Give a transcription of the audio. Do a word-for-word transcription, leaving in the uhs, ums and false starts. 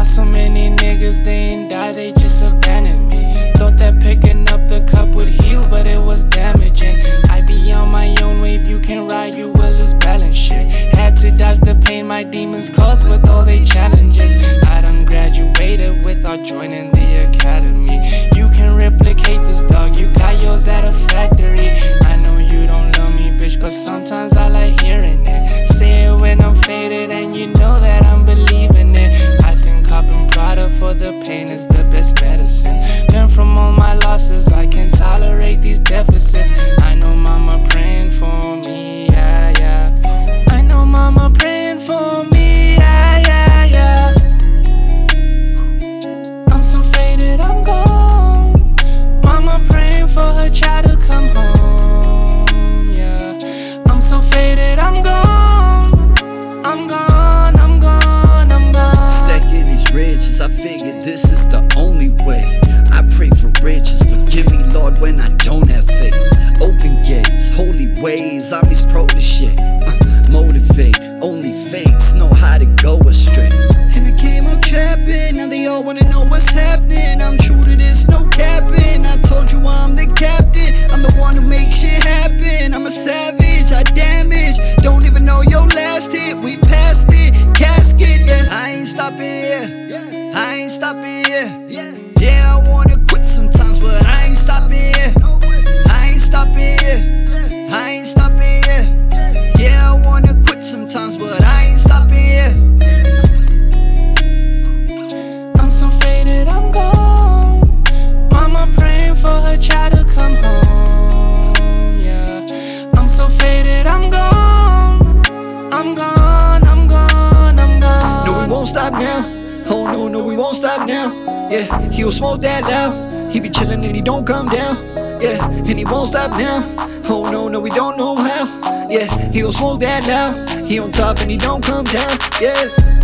Lost so many niggas, they ain't die, they just abandoned me. Thought that picking up the cup would heal, but it was damaging. I be on my own wave, you can ride, you will lose balance, shit. Had to dodge the pain my demons caused with all they challenges. I done graduated without joining the academy. You can replicate this, dog, you got yours at a factory. I know you don't love me, bitch, but sometimes I like hearing it. Say it when I'm faded and you know that I'm believing it. I think copping Prada for the pain is the best medicine. Learn from all my losses, I can tolerate these deficits. I know mama praying for me, yeah, yeah. I know mama praying for me, yeah, yeah, yeah. I'm so faded, I'm gone. Mama praying for her child to come home, yeah. I'm so faded, I'm gone. I'm gone, I'm gone, I'm gone. Stacking these riches, I figured this is the only way. I pray for riches, forgive me, Lord, when I don't have faith. Open gates, holy ways, I'm his protege. uh, Motivate, only fakes know how to go astray. And I came up trapping, now they all wanna know what's happening. I'm true to this, no capping. I told you I'm the captain, I'm the one who makes shit happen. I'm a savage, I damage, don't even know your last hit. We passed it, casket, yeah. I ain't stopping here, I ain't stopping here. Yeah, I wanna quit sometimes, but I ain't stopping here. I ain't stopping here, I ain't stopping here. Yeah, I wanna quit sometimes, but I ain't stopping here. I'm so faded, I'm gone. Mama praying for her child to come home, yeah. I'm so faded, I'm gone. I'm gone, I'm gone, I'm gone. No, we won't stop now. Oh no, no, we won't stop now. Yeah, he'll smoke that loud. He be chillin' and he don't come down. Yeah, and he won't stop now. Oh no, no, we don't know how. Yeah, he'll smoke that loud. He on top and he don't come down. Yeah.